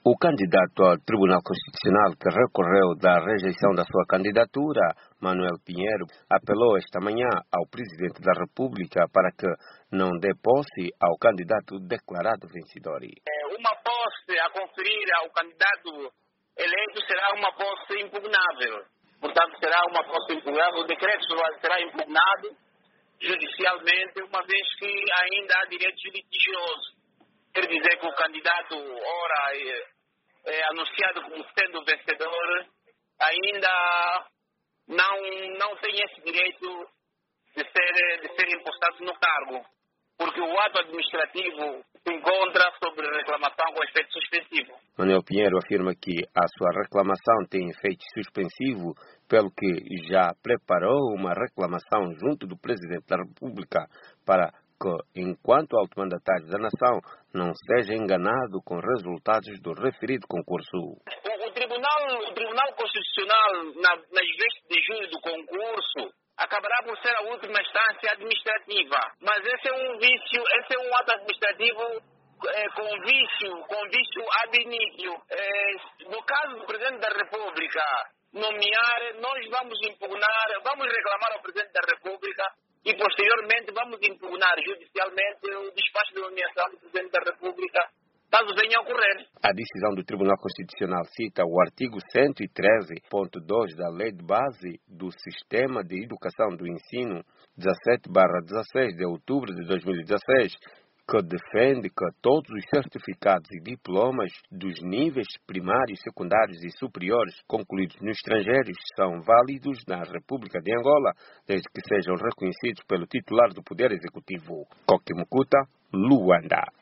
O candidato ao Tribunal Constitucional que recorreu da rejeição da sua candidatura, Manuel Pinheiro, apelou esta manhã ao Presidente da República para que não dê posse ao candidato declarado vencedor. Uma posse a conferir ao candidato eleito será uma posse impugnável. Portanto, será uma posse impugnável. O decreto será impugnado judicialmente, uma vez que ainda há direitos litigiosos. Quer dizer que o candidato, ora anunciado como sendo vencedor, ainda não tem esse direito de ser impostado no cargo, porque o ato administrativo se encontra sob reclamação com efeito suspensivo. Manuel Pinheiro afirma que a sua reclamação tem efeito suspensivo, pelo que já preparou uma reclamação junto do Presidente da República para que, enquanto alto-mandatário da nação, não seja enganado com resultados do referido concurso. O Tribunal Constitucional, nas vestes de julho do concurso, acabará por ser a última instância administrativa. Mas esse é um vício, esse é um ato administrativo com vício ab initio. No caso do Presidente da República nomear, nós vamos impugnar, vamos reclamar ao Presidente da República e posteriormente vamos impugnar judicialmente o despacho de nomeação do Presidente da República, caso venha a ocorrer. A decisão do Tribunal Constitucional cita o artigo 113.2 da Lei de Base do Sistema de Educação do Ensino, 17/16 de outubro de 2016, que defende que todos os certificados e diplomas dos níveis primários, secundários e superiores concluídos no estrangeiro são válidos na República de Angola, desde que sejam reconhecidos pelo titular do Poder Executivo. Coque Mucuta, Luanda.